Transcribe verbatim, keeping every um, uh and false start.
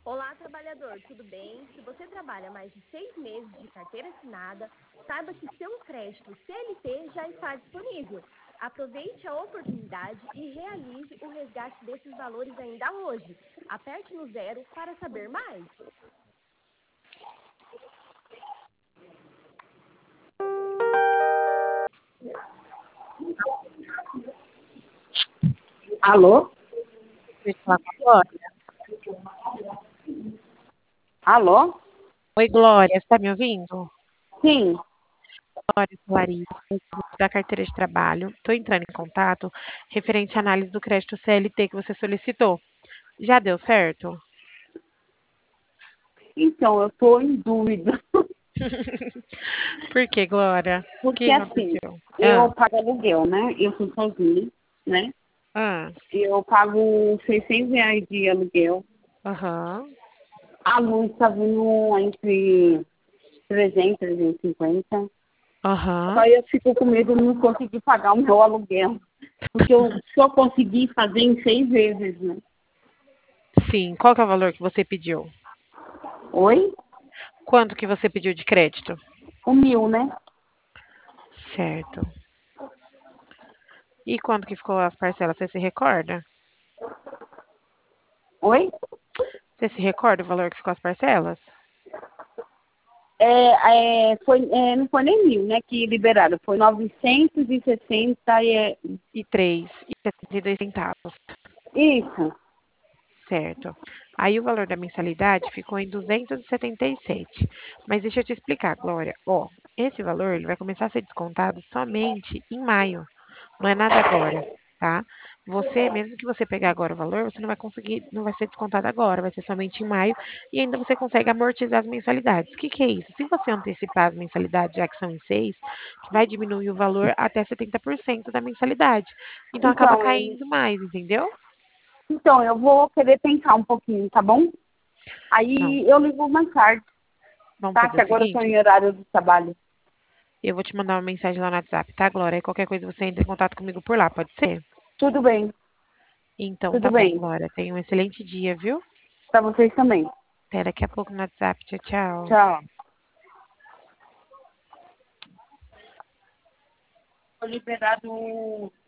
Olá, trabalhador, tudo bem? Se você trabalha mais de seis meses de carteira assinada, saiba que seu crédito C L T já está disponível. Aproveite a oportunidade e realize o resgate desses valores ainda hoje. Aperte no zero para saber mais. Alô? Deixa eu falar com a Glória. Alô? Oi, Glória, você está me ouvindo? Sim. Glória, sou Larissa, da carteira de trabalho. Estou entrando em contato referente à análise do crédito C L T que você solicitou. Já deu certo? Então, eu tô em dúvida. Por que, Glória? O que Porque assim, aconteceu? Ah, eu pago aluguel, né? Eu sou sozinha, né? ah, Eu pago seiscentos reais de aluguel. aham, A luz tá vindo entre trezentos, trezentos e cinquenta. aham. Só eu fico com medo de não conseguir pagar o meu aluguel. Porque eu só consegui fazer em seis vezes, né? Sim, qual que é o valor que você pediu? Oi? Quanto que você pediu de crédito? O mil, né? Certo. E quanto que ficou as parcelas? Você se recorda? Oi? Você se recorda o valor que ficou as parcelas? É, é, foi, é, não foi nem mil, né, que liberaram. Foi novecentos e sessenta e... é, E três e setenta e dois centavos. isso. Certo. Aí o valor da mensalidade ficou em duzentos e setenta e sete. Mas deixa eu te explicar, Glória. Ó, esse valor ele vai começar a ser descontado somente em maio. Não é nada agora, tá? Você, mesmo que você pegar agora o valor, você não vai conseguir, não vai ser descontado agora, vai ser somente em maio e ainda você consegue amortizar as mensalidades. O que que é isso? Se você antecipar as mensalidades, já que são em seis, vai diminuir o valor até setenta por cento da mensalidade. Então acaba Então, eu, caindo mais, entendeu? então, eu vou querer pensar um pouquinho, tá bom? Não. Aí eu ligo mais tarde, Vamos tá? fazer Que o agora eu tô seguinte, em horário de trabalho. eu vou te mandar uma mensagem lá no WhatsApp, tá, Glória? E qualquer coisa você entra em contato comigo por lá, pode ser? Tudo bem, Então tudo tá bom, bem. Glória. Tenha um excelente dia, viu? Pra vocês também. Até daqui a pouco no WhatsApp. Tchau, tchau. Tchau. Foi liberado